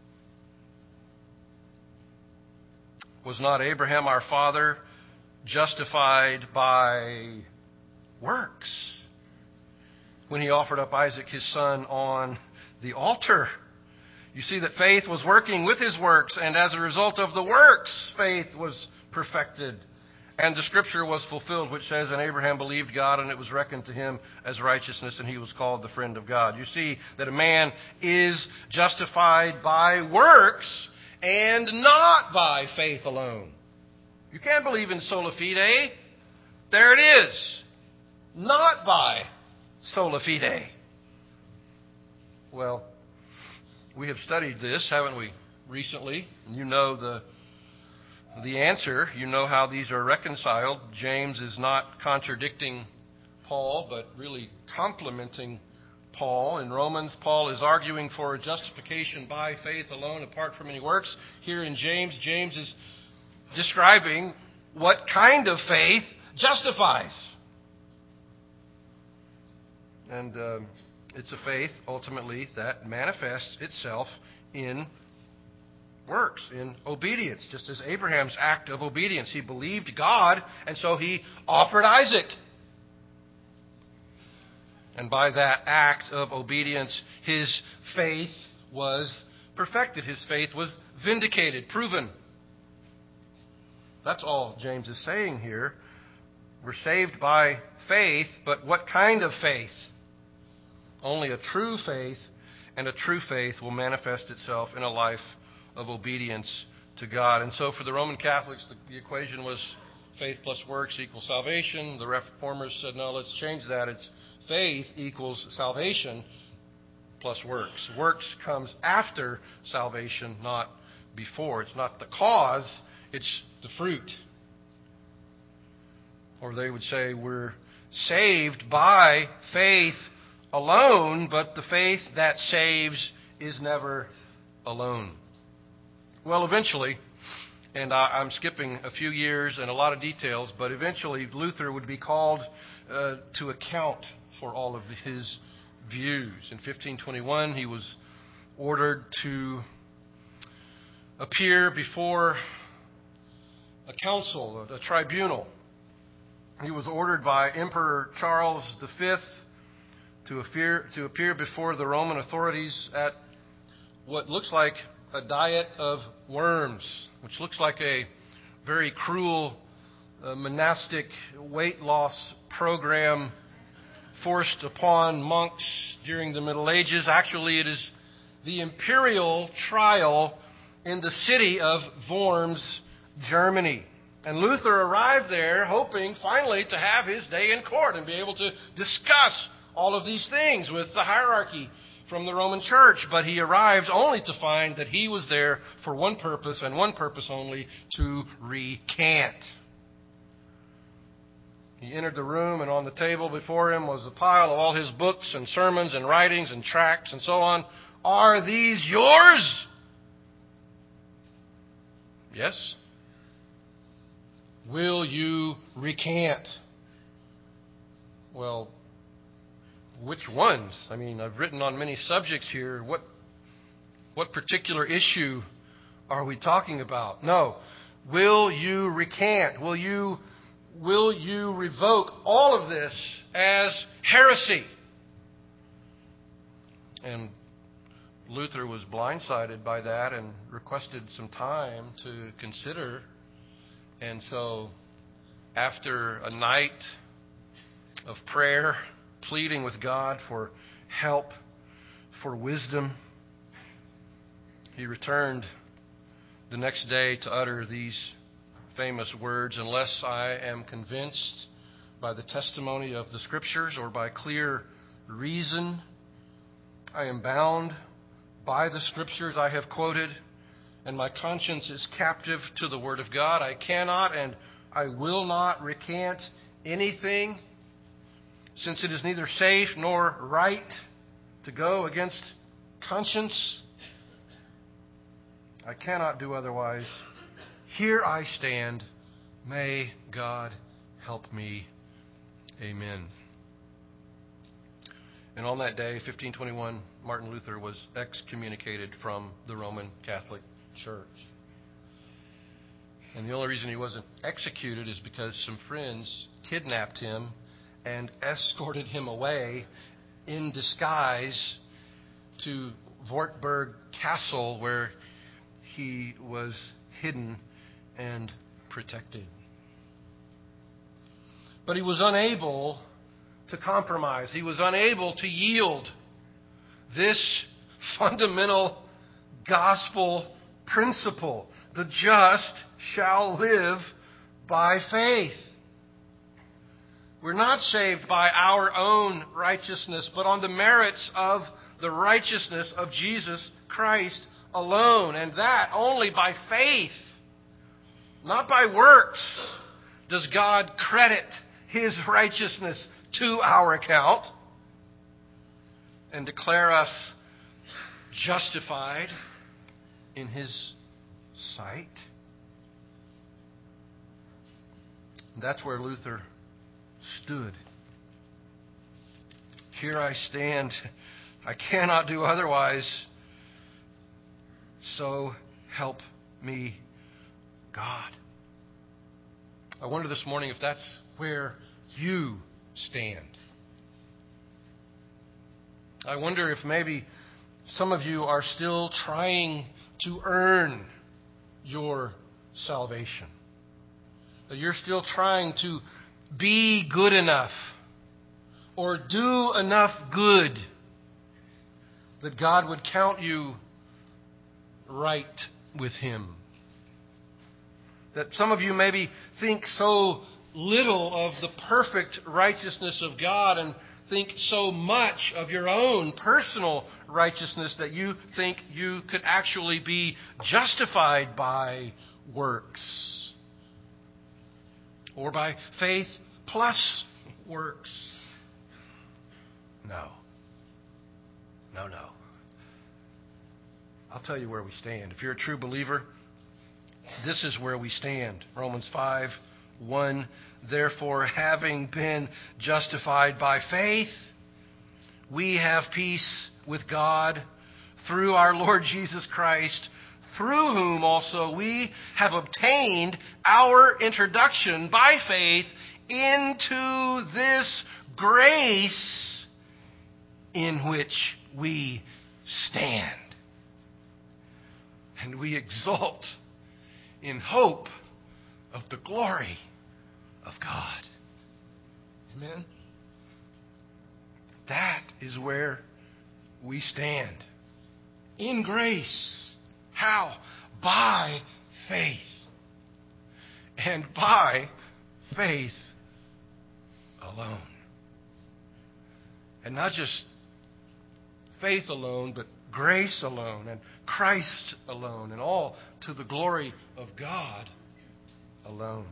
Was not Abraham our father justified by works when he offered up Isaac his son on the altar? You see that faith was working with his works, and as a result of the works, faith was perfected. And the scripture was fulfilled, which says, and Abraham believed God, and it was reckoned to him as righteousness, and he was called the friend of God. You see that a man is justified by works and not by faith alone. You can't believe in sola fide. There it is. Not by sola fide. Well, we have studied this, haven't we, recently? And you know the answer. You know how these are reconciled. James is not contradicting Paul, but really complementing Paul. In Romans, Paul is arguing for a justification by faith alone, apart from any works. Here in James, James is describing what kind of faith justifies. And it's a faith, ultimately, that manifests itself in works, in obedience. Just as Abraham's act of obedience. He believed God, and so he offered Isaac. And by that act of obedience, his faith was perfected. His faith was vindicated, proven. That's all James is saying here. We're saved by faith, but what kind of faith? Only a true faith, and a true faith will manifest itself in a life of obedience to God. And so for the Roman Catholics, the equation was faith plus works equals salvation. The Reformers said, no, let's change that. It's faith equals salvation plus works. Works comes after salvation, not before. It's not the cause, it's the fruit. Or they would say we're saved by faith alone, but the faith that saves is never alone. Well, eventually, and I'm skipping a few years and a lot of details, but eventually Luther would be called to account for all of his views. In 1521, he was ordered to appear before a council, a tribunal. He was ordered by Emperor Charles V to appear before the Roman authorities at what looks like a diet of worms, which looks like a very cruel monastic weight loss program forced upon monks during the Middle Ages. Actually, it is the imperial trial in the city of Worms, Germany. And Luther arrived there hoping finally to have his day in court and be able to discuss all of these things with the hierarchy from the Roman Church. But he arrived only to find that he was there for one purpose and one purpose only: to recant. He entered the room, and on the table before him was a pile of all his books and sermons and writings and tracts and so on. "Are these yours?" "Yes." "Will you recant?" "Well, which ones? I mean, I've written on many subjects here. What particular issue are we talking about?" "No. Will you recant? Will you revoke all of this as heresy?" And Luther was blindsided by that and requested some time to consider. And so, after a night of prayer, pleading with God for help, for wisdom, he returned the next day to utter these famous words: "Unless I am convinced by the testimony of the Scriptures or by clear reason, I am bound by the Scriptures I have quoted, and my conscience is captive to the Word of God. I cannot and I will not recant anything, since it is neither safe nor right to go against conscience. I cannot do otherwise. Here I stand. May God help me. Amen." And on that day, 1521, Martin Luther was excommunicated from the Roman Catholic Church. And the only reason he wasn't executed is because some friends kidnapped him and escorted him away in disguise to Wartburg Castle, where he was hidden and protected. But he was unable to compromise. He was unable to yield this fundamental gospel principle: the just shall live by faith. We're not saved by our own righteousness, but on the merits of the righteousness of Jesus Christ alone, and that only by faith. Not by works does God credit His righteousness to our account and declare us justified in His sight. That's where Luther stood. Here I stand. I cannot do otherwise. So help me, God. I wonder this morning if that's where you stand. I wonder if maybe some of you are still trying to earn your salvation. That you're still trying to be good enough or do enough good that God would count you right with Him. That some of you maybe think so little of the perfect righteousness of God and think so much of your own personal righteousness that you think you could actually be justified by works or by faith plus works. No. I'll tell you where we stand. If you're a true believer, this is where we stand. Romans 5:1. Therefore, having been justified by faith, we have peace with God through our Lord Jesus Christ, through whom also we have obtained our introduction by faith into this grace in which we stand. And we exult in hope of the glory of God. Amen? That is where we stand. In grace. How? By faith. And by faith alone. And not just faith alone, but grace alone and Christ alone, and all to the glory of God alone.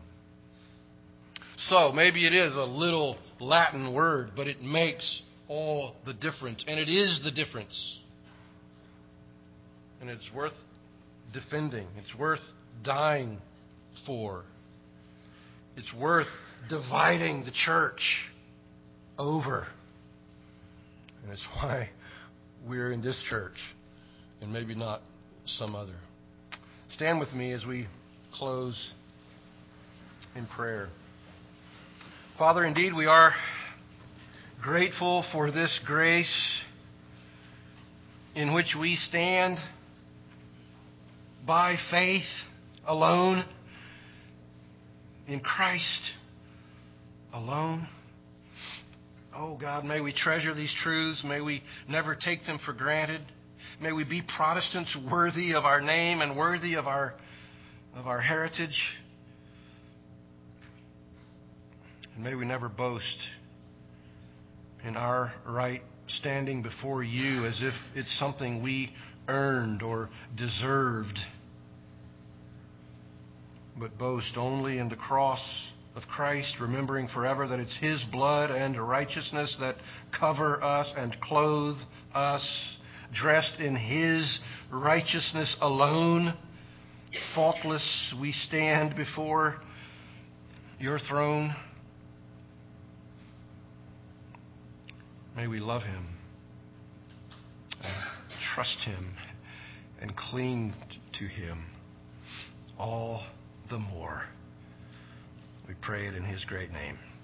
So maybe it is a little Latin word, but it makes all the difference. And it is the difference. And it's worth defending. It's worth dying for. It's worth dividing the church over. And it's why we're in this church and maybe not some other. Stand with me as we close in prayer. Father, indeed we are grateful for this grace in which we stand by faith alone, in Christ alone. Oh God, may we treasure these truths. May we never take them for granted. May we be Protestants worthy of our name and worthy of our heritage. And may we never boast in our right standing before you as if it's something we earned or deserved, but boast only in the cross of Christ, remembering forever that it's His blood and righteousness that cover us and clothe us, dressed in His righteousness alone. Faultless, we stand before your throne. May we love Him and trust Him and cling to Him all the more. We pray it in His great name.